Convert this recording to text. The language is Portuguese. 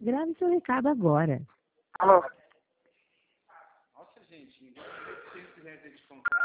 Grave seu recado agora. Alô? Nossa, gente, R$ 1.700 de comprar.